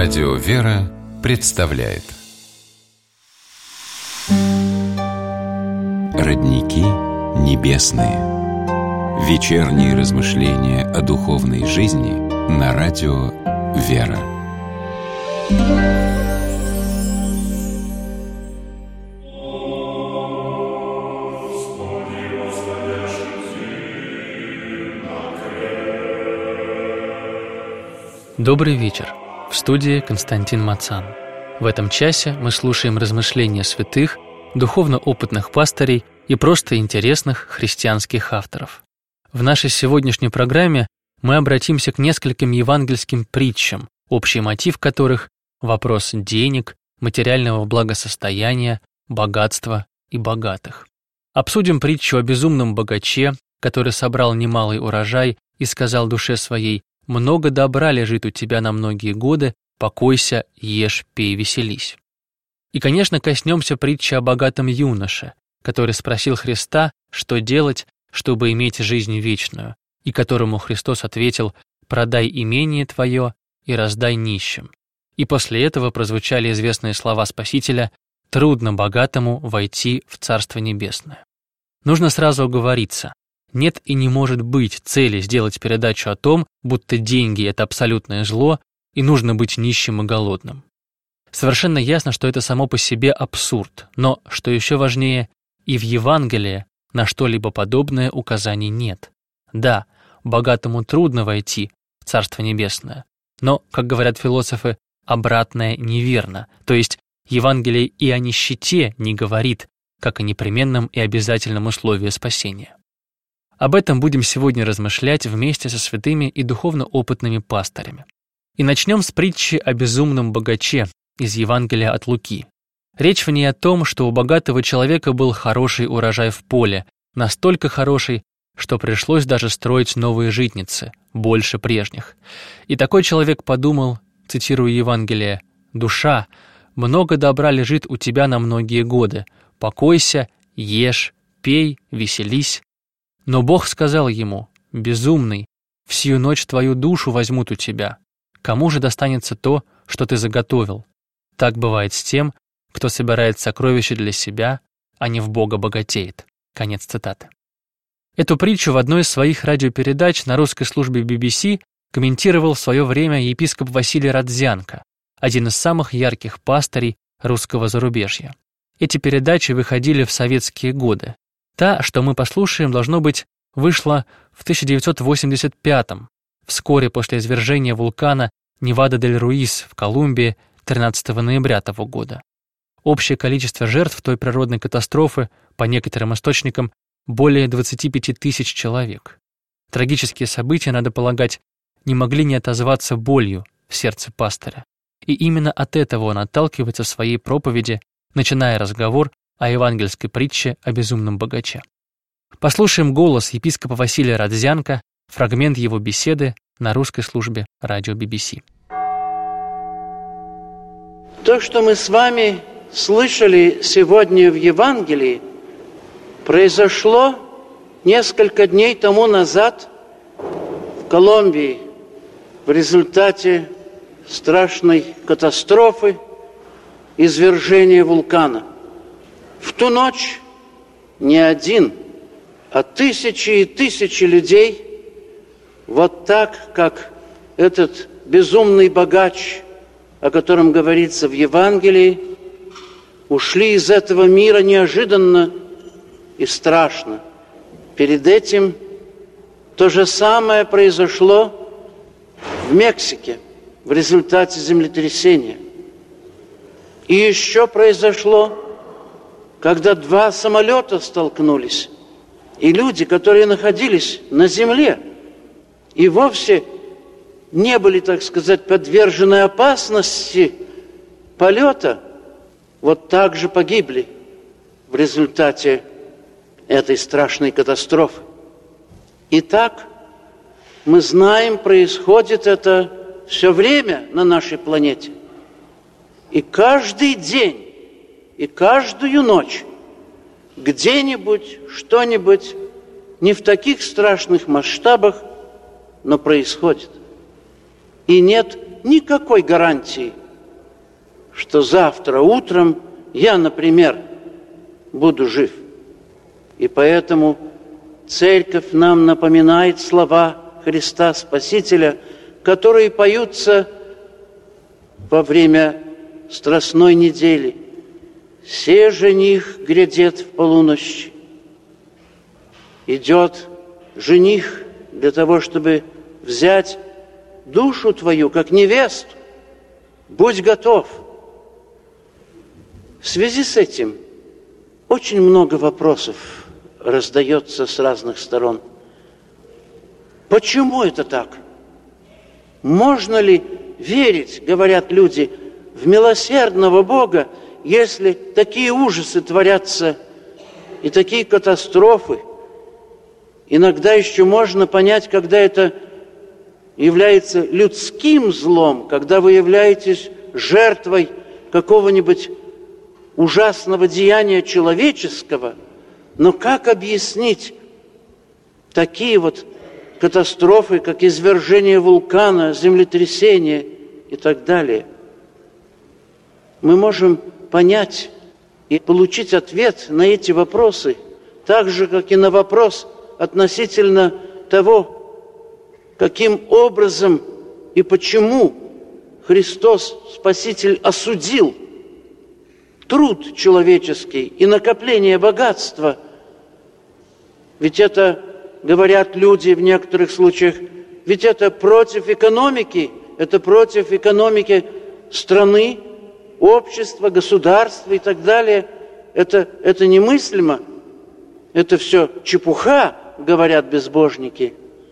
Радио «Вера» представляет Родники небесные. Вечерние размышления о духовной жизни на радио «Вера». Добрый вечер. В студии Константин Мацан. В этом часе мы слушаем размышления святых, духовно опытных пастырей и просто интересных христианских авторов. В нашей сегодняшней программе мы обратимся к нескольким евангельским притчам, общий мотив которых – вопрос денег, материального благосостояния, богатства и богатых. Обсудим притчу о безумном богаче, который собрал немалый урожай и сказал душе своей: «Много добра лежит у тебя на многие годы, покойся, ешь, пей, веселись». И, конечно, коснемся притчи о богатом юноше, который спросил Христа, что делать, чтобы иметь жизнь вечную, и которому Христос ответил: «Продай имение твое и раздай нищим». И после этого прозвучали известные слова Спасителя: «Трудно богатому войти в Царство Небесное». Нужно сразу оговориться. Нет и не может быть цели сделать передачу о том, будто деньги – это абсолютное зло, и нужно быть нищим и голодным. Совершенно ясно, что это само по себе абсурд, но, что еще важнее, и в Евангелии на что-либо подобное указаний нет. Да, богатому трудно войти в Царство Небесное, но, как говорят философы, обратное неверно, то есть Евангелие и о нищете не говорит, как о непременном и обязательном условии спасения. Об этом будем сегодня размышлять вместе со святыми и духовно опытными пастырями. И начнем с притчи о безумном богаче из Евангелия от Луки. Речь в ней о том, что у богатого человека был хороший урожай в поле, настолько хороший, что пришлось даже строить новые житницы, больше прежних. И такой человек подумал, цитирую Евангелие: «Душа, много добра лежит у тебя на многие годы, покойся, ешь, пей, веселись». Но Бог сказал ему: «Безумный, в сию ночь твою душу возьмут у тебя. Кому же достанется то, что ты заготовил? Так бывает с тем, кто собирает сокровища для себя, а не в Бога богатеет». Конец цитаты. Эту притчу в одной из своих радиопередач на русской службе BBC комментировал в свое время епископ Василий Родзянко, один из самых ярких пастырей русского зарубежья. Эти передачи выходили в советские годы. Та, что мы послушаем, должно быть, вышла в 1985-м, вскоре после извержения вулкана Невада-дель-Руис в Колумбии 13 ноября того года. Общее количество жертв той природной катастрофы, по некоторым источникам, более 25 тысяч человек. Трагические события, надо полагать, не могли не отозваться болью в сердце пастыря. И именно от этого он отталкивается в своей проповеди, начиная разговор о евангельской притче о безумном богаче. Послушаем голос епископа Василия Родзянко, фрагмент его беседы на русской службе радио BBC. То, что мы с вами слышали сегодня в Евангелии, произошло несколько дней тому назад в Колумбии в результате страшной катастрофы, извержения вулкана. В ту ночь не один, а тысячи и тысячи людей, вот так, как этот безумный богач, о котором говорится в Евангелии, ушли из этого мира неожиданно и страшно. Перед этим то же самое произошло в Мексике в результате землетрясения. И еще произошло, когда два самолета столкнулись, и люди, которые находились на земле и вовсе не были, так сказать, подвержены опасности полета, вот так же погибли в результате этой страшной катастрофы. Итак, мы знаем, происходит это все время на нашей планете. И каждый день, и каждую ночь где-нибудь что-нибудь не в таких страшных масштабах, но происходит. И нет никакой гарантии, что завтра утром я, например, буду жив. И поэтому Церковь нам напоминает слова Христа Спасителя, которые поются во время Страстной недели. «Се жених грядет в полуночь». Идет жених для того, чтобы взять душу твою, как невесту. Будь готов. В связи с этим очень много вопросов раздается с разных сторон. Почему это так? Можно ли верить, говорят люди, в милосердного Бога, если такие ужасы творятся и такие катастрофы? Иногда еще можно понять, когда это является людским злом, когда вы являетесь жертвой какого-нибудь ужасного деяния человеческого. Но как объяснить такие вот катастрофы, как извержение вулкана, землетрясение и так далее? Мы можем понять и получить ответ на эти вопросы, так же, как и на вопрос относительно того, каким образом и почему Христос, Спаситель, осудил труд человеческий и накопление богатства. Ведь это, говорят люди в некоторых случаях, ведь это против экономики страны, общества, государства и так далее. Это немыслимо. Это все чепуха, говорят безбожники.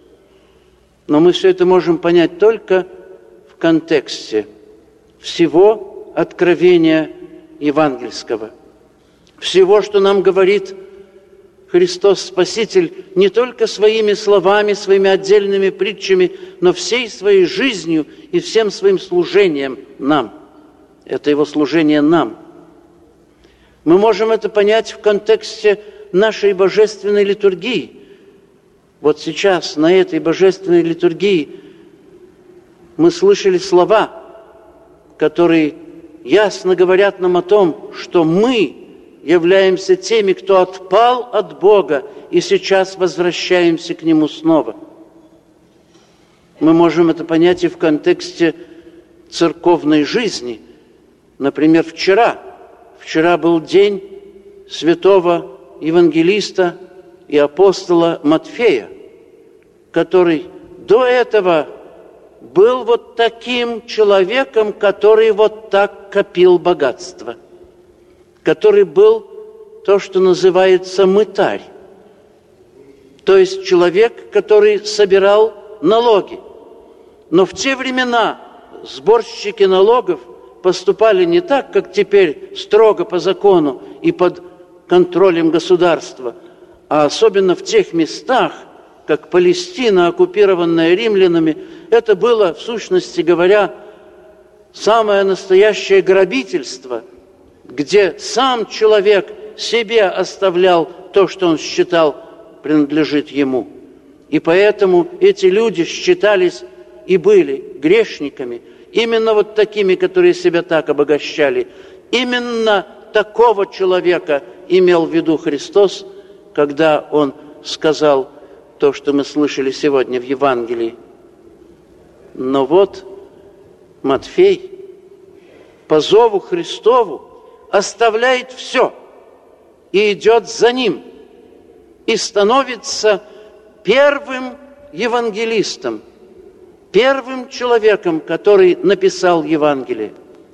Но мы все это можем понять только в контексте всего откровения евангельского. Всего, что нам говорит Христос Спаситель, не только своими словами, своими отдельными притчами, но всей своей жизнью и всем своим служением нам. Это Его служение нам. Мы можем это понять в контексте нашей божественной литургии. Вот сейчас на этой божественной литургии мы слышали слова, которые ясно говорят нам о том, что мы являемся теми, кто отпал от Бога и сейчас возвращаемся к Нему снова. Мы можем это понять и в контексте церковной жизни. Например, вчера был день святого евангелиста и апостола Матфея, который до этого был вот таким человеком, который вот так копил богатство, который был то, что называется мытарь, то есть человек, который собирал налоги. Но в те времена сборщики налогов поступали не так, как теперь, строго по закону и под контролем государства, а особенно в тех местах, как Палестина, оккупированная римлянами, это было, в сущности говоря, самое настоящее грабительство, где сам человек себе оставлял то, что он считал принадлежит ему. И поэтому эти люди считались и были грешниками, именно вот такими, которые себя так обогащали. Именно такого человека имел в виду Христос, когда Он сказал то, что мы слышали сегодня в Евангелии. Но вот Матфей по зову Христову оставляет все и идет за Ним, и становится первым евангелистом, первым человеком, который написал Евангелие.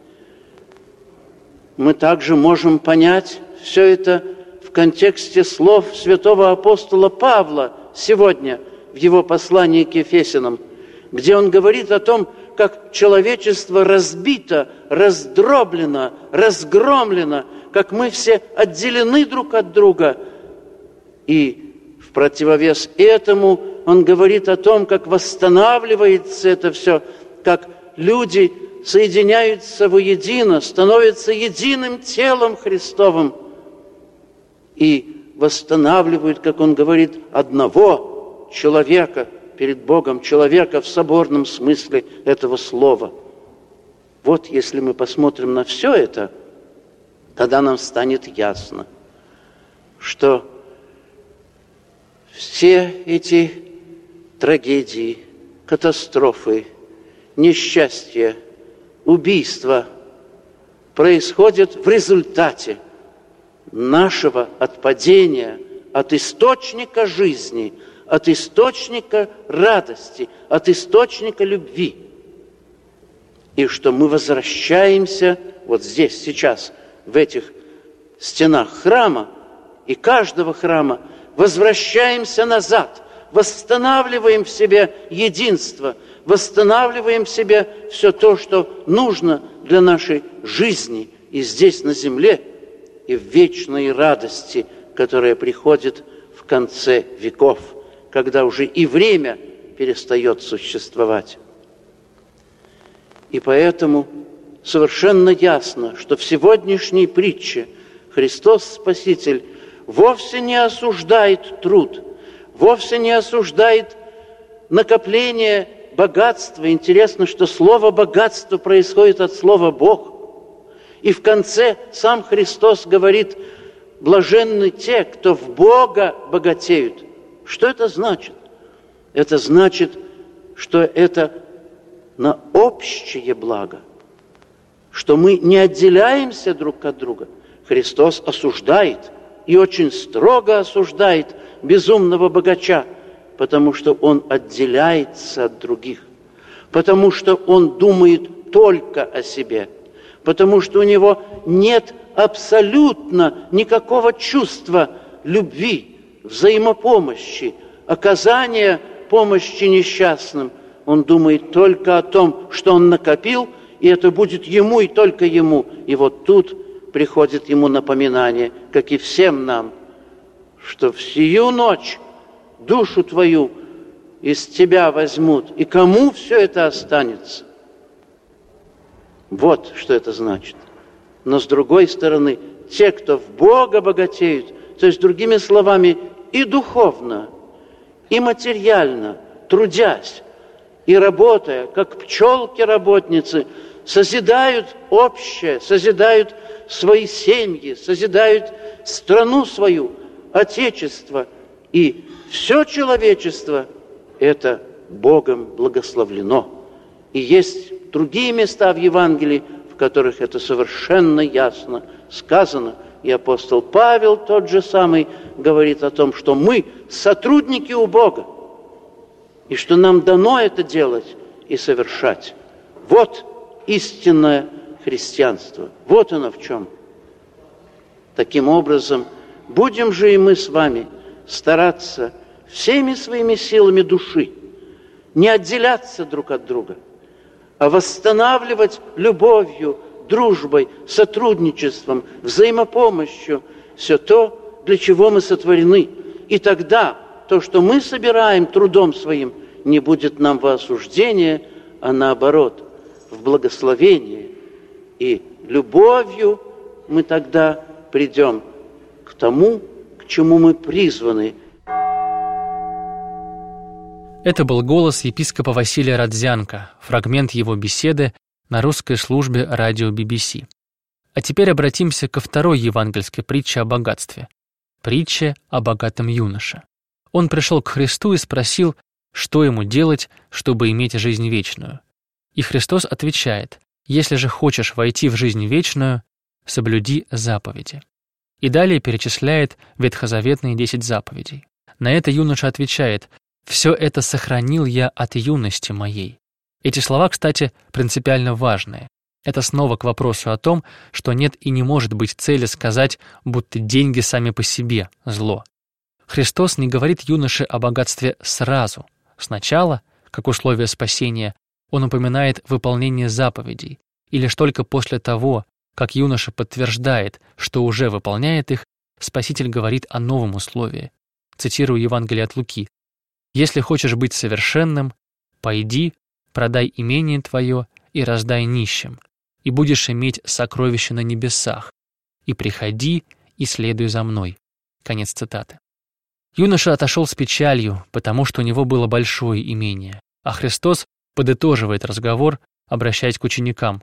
Мы также можем понять все это в контексте слов святого апостола Павла сегодня в его послании к Ефесянам, где он говорит о том, как человечество разбито, раздроблено, разгромлено, как мы все отделены друг от друга. И в противовес этому он говорит о том, как восстанавливается это все, как люди соединяются воедино, становятся единым телом Христовым и восстанавливают, как он говорит, одного человека перед Богом, человека в соборном смысле этого слова. Вот если мы посмотрим на все это, тогда нам станет ясно, что все эти трагедии, катастрофы, несчастья, убийства происходят в результате нашего отпадения от источника жизни, от источника радости, от источника любви. И что мы возвращаемся вот здесь, сейчас, в этих стенах храма, и каждого храма, возвращаемся назад, восстанавливаем в себе единство, восстанавливаем в себе все то, что нужно для нашей жизни и здесь, на земле, и в вечной радости, которая приходит в конце веков, когда уже и время перестает существовать. И поэтому совершенно ясно, что в сегодняшней притче Христос Спаситель вовсе не осуждает труд, вовсе не осуждает накопление богатства. Интересно, что слово «богатство» происходит от слова «Бог». И в конце сам Христос говорит: «Блаженны те, кто в Бога богатеют». Что это значит? Это значит, что это на общее благо, что мы не отделяемся друг от друга. Христос осуждает, и очень строго осуждает безумного богача, потому что он отделяется от других, потому что он думает только о себе, потому что у него нет абсолютно никакого чувства любви, взаимопомощи, оказания помощи несчастным. Он думает только о том, что он накопил, и это будет ему и только ему. И вот тут приходит ему напоминание, как и всем нам, что в сию ночь душу твою из тебя возьмут, и кому все это останется? Вот что это значит. Но с другой стороны, те, кто в Бога богатеют, то есть, другими словами, и духовно, и материально, трудясь и работая, как пчелки-работницы, созидают общее, созидают свои семьи, созидают страну свою, отечество. И все человечество – это Богом благословлено. И есть другие места в Евангелии, в которых это совершенно ясно сказано. И апостол Павел тот же самый говорит о том, что мы сотрудники у Бога, и что нам дано это делать и совершать. Вот истинное христианство. Вот оно в чем. Таким образом, будем же и мы с вами стараться всеми своими силами души не отделяться друг от друга, а восстанавливать любовью, дружбой, сотрудничеством, взаимопомощью все то, для чего мы сотворены. И тогда то, что мы собираем трудом своим, не будет нам во осуждение, а наоборот, в благословение. И любовью мы тогда придем к тому, к чему мы призваны. Это был голос епископа Василия Родзянко, фрагмент его беседы на русской службе радио BBC. А теперь обратимся ко второй евангельской притче о богатстве. Притче о богатом юноше. Он пришел к Христу и спросил, что ему делать, чтобы иметь жизнь вечную. И Христос отвечает: «Если же хочешь войти в жизнь вечную, соблюди заповеди». И далее перечисляет ветхозаветные 10 заповедей. На это юноша отвечает: «Все это сохранил я от юности моей». Эти слова, кстати, принципиально важные. Это снова к вопросу о том, что нет и не может быть цели сказать, будто деньги сами по себе – зло. Христос не говорит юноше о богатстве сразу. Сначала, как условие спасения, он упоминает выполнение заповедей, и лишь только после того, как юноша подтверждает, что уже выполняет их, Спаситель говорит о новом условии. Цитирую Евангелие от Луки: «Если хочешь быть совершенным, пойди, продай имение твое и раздай нищим, и будешь иметь сокровища на небесах, и приходи, и следуй за мной». Конец цитаты. Юноша отошел с печалью, потому что у него было большое имение, а Христос подытоживает разговор, обращаясь к ученикам: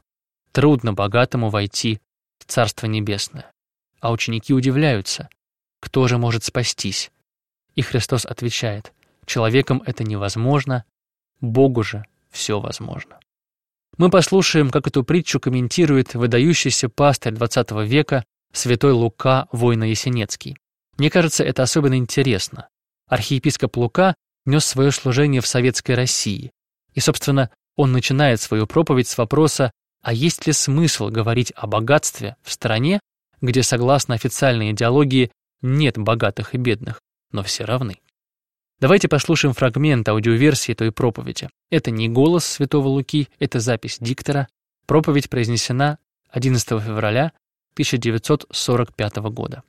Трудно богатому войти в Царство Небесное. А ученики удивляются, кто же может спастись? И Христос отвечает: человеком это невозможно, Богу же все возможно. Мы послушаем, как эту притчу комментирует выдающийся пастырь XX века святой Лука Войно-Ясенецкий. Мне кажется, это особенно интересно. Архиепископ Лука нес свое служение в Советской России. И, собственно, он начинает свою проповедь с вопроса, а есть ли смысл говорить о богатстве в стране, где, согласно официальной идеологии, нет богатых и бедных, но все равны. Давайте послушаем фрагмент аудиоверсии той проповеди. Это не голос святого Луки, это запись диктора. Проповедь произнесена 11 февраля 1945 года.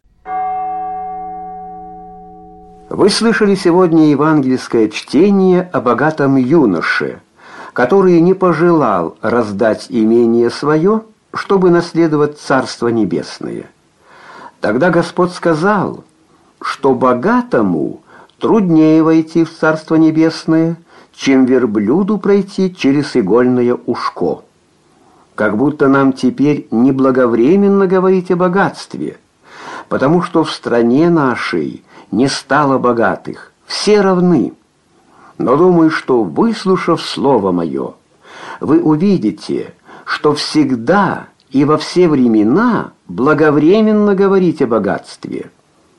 Вы слышали сегодня евангельское чтение о богатом юноше, который не пожелал раздать имение свое, чтобы наследовать Царство Небесное. Тогда Господь сказал, что богатому труднее войти в Царство Небесное, чем верблюду пройти через игольное ушко. Как будто нам теперь неблаговременно говорить о богатстве, потому что в стране нашей не стало богатых, все равны. Но думаю, что, выслушав слово мое, вы увидите, что всегда и во все времена благовременно говорить о богатстве.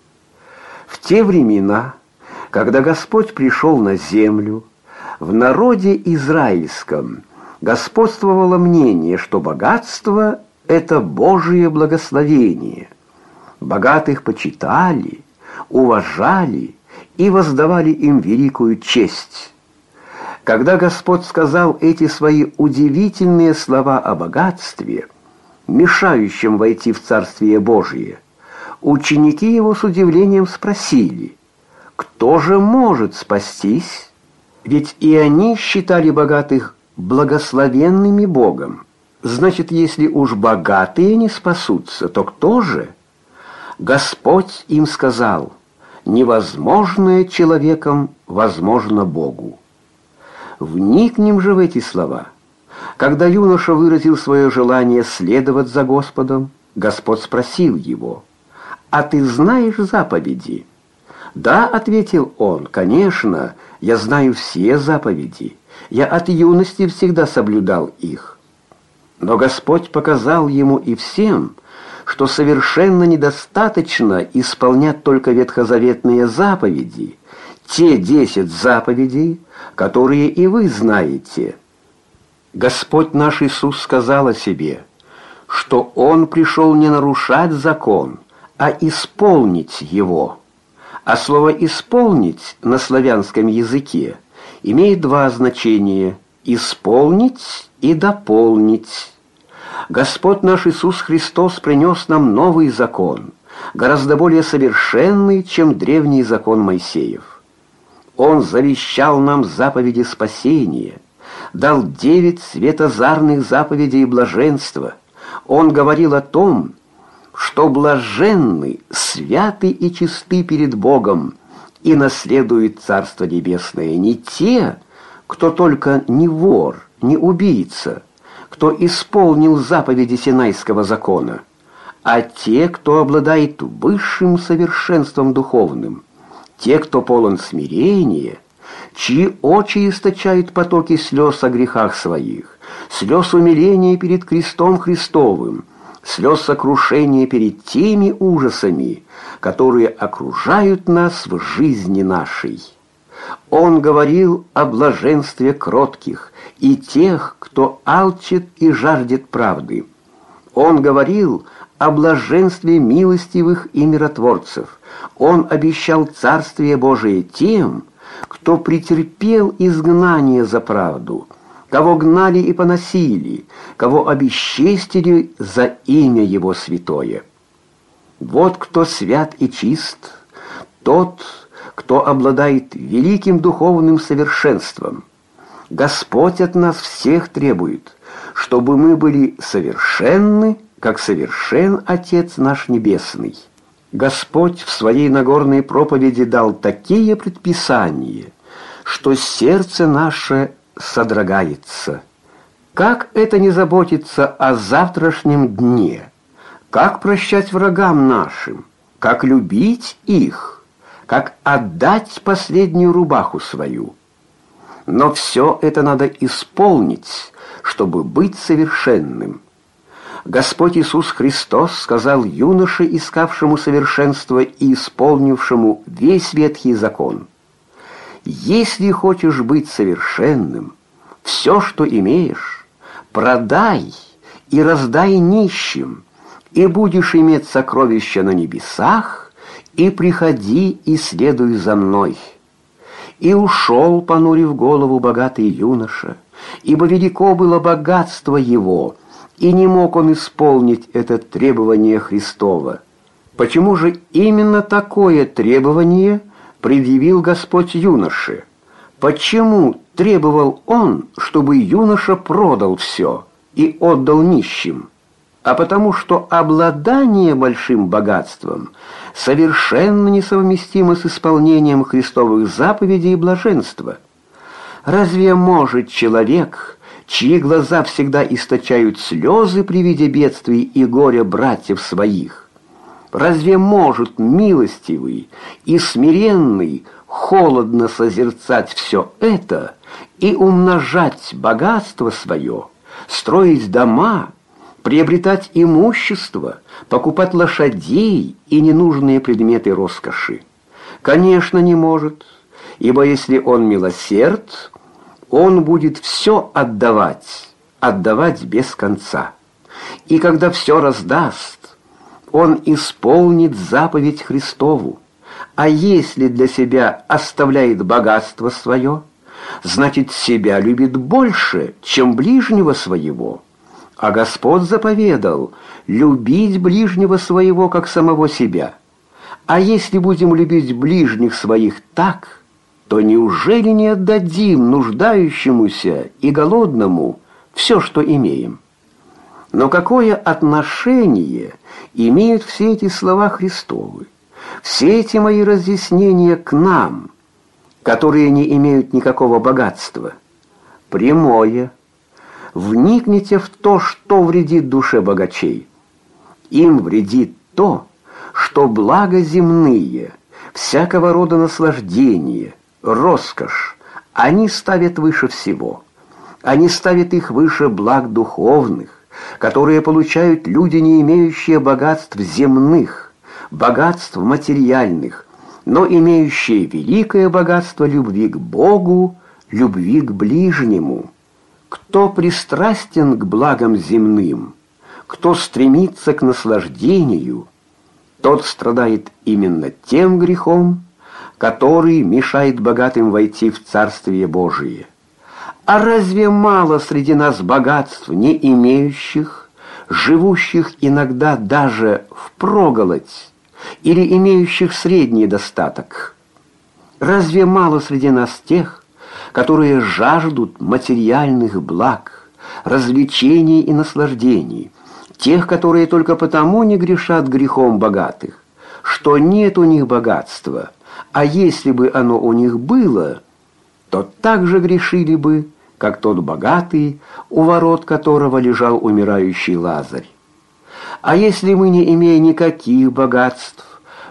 В те времена, когда Господь пришел на землю, в народе израильском господствовало мнение, что богатство – это Божие благословение. Богатых почитали, уважали и воздавали им великую честь. Когда Господь сказал эти свои удивительные слова о богатстве, мешающем войти в Царствие Божие, ученики его с удивлением спросили: кто же может спастись? Ведь и они считали богатых благословенными Богом. Значит, если уж богатые не спасутся, то кто же? Господь им сказал: невозможное человеком возможно Богу. Вникнем же в эти слова. Когда юноша выразил свое желание следовать за Господом, Господь спросил его: «А ты знаешь заповеди?» «Да», — ответил он, — «конечно, я знаю все заповеди. Я от юности всегда соблюдал их». Но Господь показал ему и всем, что совершенно недостаточно исполнять только ветхозаветные заповеди, те 10 заповедей, которые и вы знаете. Господь наш Иисус сказал о себе, что Он пришел не нарушать закон, а исполнить его. А слово «исполнить» на славянском языке имеет два значения – «исполнить» и «дополнить». Господь наш Иисус Христос принес нам новый закон, гораздо более совершенный, чем древний закон Моисеев. Он завещал нам заповеди спасения, дал 9 светозарных заповедей блаженства. Он говорил о том, что блаженны, святы и чисты перед Богом и наследуют Царство Небесное не те, кто только не вор, не убийца, кто исполнил заповеди Синайского закона, а те, кто обладает высшим совершенством духовным, те, кто полон смирения, чьи очи источают потоки слез о грехах своих, слез умиления перед крестом Христовым, слез сокрушения перед теми ужасами, которые окружают нас в жизни нашей. Он говорил о блаженстве кротких и тех, кто алчит и жаждет правды. Он говорил о блаженстве милостивых и миротворцев. Он обещал Царствие Божие тем, кто претерпел изгнание за правду, кого гнали и поносили, кого обесчестили за имя Его святое. Вот кто свят и чист, тот, кто обладает великим духовным совершенством. Господь от нас всех требует, чтобы мы были совершенны, как совершен Отец наш Небесный. Господь в своей Нагорной проповеди дал такие предписания, что сердце наше содрогается. Как это не заботиться о завтрашнем дне? Как прощать врагам нашим? Как любить их? Как отдать последнюю рубаху свою? Но все это надо исполнить, чтобы быть совершенным. Господь Иисус Христос сказал юноше, искавшему совершенства и исполнившему весь Ветхий Закон: «Если хочешь быть совершенным, все, что имеешь, продай и раздай нищим, и будешь иметь сокровища на небесах, и приходи и следуй за мной». И ушел, понурив голову, богатый юноша, ибо велико было богатство его, и не мог он исполнить это требование Христово. Почему же именно такое требование предъявил Господь юноше? Почему требовал он, чтобы юноша продал все и отдал нищим? А потому что обладание большим богатством совершенно несовместимо с исполнением Христовых заповедей и блаженства. Разве может человек, чьи глаза всегда источают слезы при виде бедствий и горя братьев своих, разве может милостивый и смиренный холодно созерцать все это и умножать богатство свое, строить дома, приобретать имущество, покупать лошадей и ненужные предметы роскоши? Конечно, не может, ибо если он милосерд, он будет все отдавать без конца. И когда все раздаст, он исполнит заповедь Христову. А если для себя оставляет богатство свое, значит, себя любит больше, чем ближнего своего. А Господь заповедал любить ближнего своего, как самого себя. А если будем любить ближних своих так, то неужели не отдадим нуждающемуся и голодному все, что имеем? Но какое отношение имеют все эти слова Христовы, все эти мои разъяснения к нам, которые не имеют никакого богатства? Прямое. Вникните в то, что вредит душе богачей. Им вредит то, что блага земные, всякого рода наслаждения, роскошь, они ставят выше всего. Они ставят их выше благ духовных, которые получают люди, не имеющие богатств земных, богатств материальных, но имеющие великое богатство любви к Богу, любви к ближнему. Кто пристрастен к благам земным, кто стремится к наслаждению, тот страдает именно тем грехом, который мешает богатым войти в Царствие Божие. А разве мало среди нас богатств не имеющих, живущих иногда даже впроголодь, или имеющих средний достаток? Разве мало среди нас тех, которые жаждут материальных благ, развлечений и наслаждений, тех, которые только потому не грешат грехом богатых, что нет у них богатства, а если бы оно у них было, то так же грешили бы, как тот богатый, у ворот которого лежал умирающий Лазарь. А если мы, не имея никаких богатств,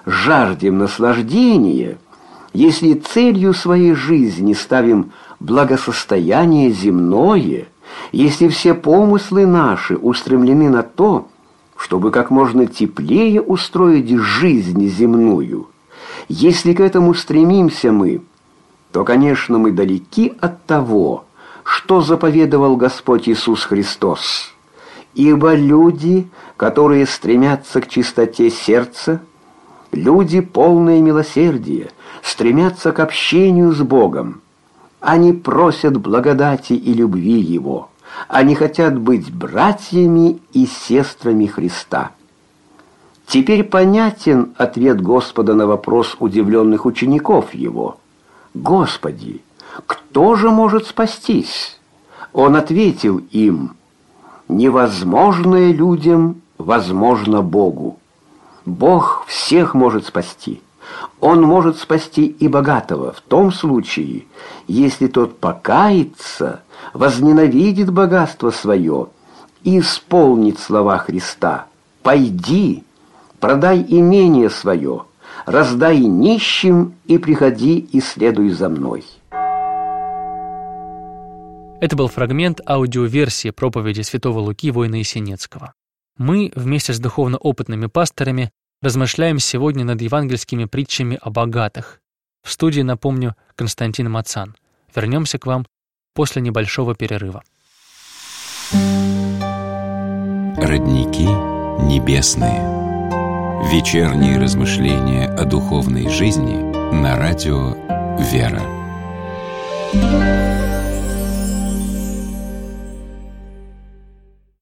жаждем наслаждения, если целью своей жизни ставим благосостояние земное, если все помыслы наши устремлены на то, чтобы как можно теплее устроить жизнь земную, если к этому стремимся мы, то, конечно, мы далеки от того, что заповедовал Господь Иисус Христос. Ибо люди, которые стремятся к чистоте сердца, люди, полные милосердия, стремятся к общению с Богом. Они просят благодати и любви Его. Они хотят быть братьями и сестрами Христа. Теперь понятен ответ Господа на вопрос удивленных учеников Его. «Господи, кто же может спастись?» Он ответил им: «Невозможное людям возможно Богу». Бог всех может спасти. Он может спасти и богатого в том случае, если тот покается, возненавидит богатство свое и исполнит слова Христа: «Пойди, продай имение свое, раздай нищим и приходи и следуй за мной». Это был фрагмент аудиоверсии проповеди святого Луки воина Есенецкого. Мы вместе с духовно опытными пасторами размышляем сегодня над евангельскими притчами о богатых. В студии, напомню, Константин Мацан. Вернемся к вам после небольшого перерыва. Родники небесные. Вечерние размышления о духовной жизни на радио «Вера».